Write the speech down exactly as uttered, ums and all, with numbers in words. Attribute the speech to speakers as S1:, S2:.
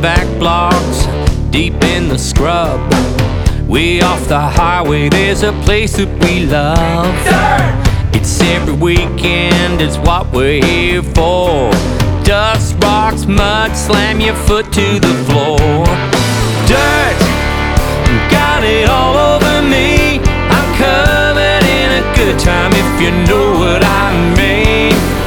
S1: back blocks, deep in the scrub. Way off the highway, there's a place that we love. Dirt! It's every weekend, it's what we're here for. Dust, rocks, mud, slam your foot to the floor. Dirt, got it all over me. I'm covered in a good time, if you know what I mean.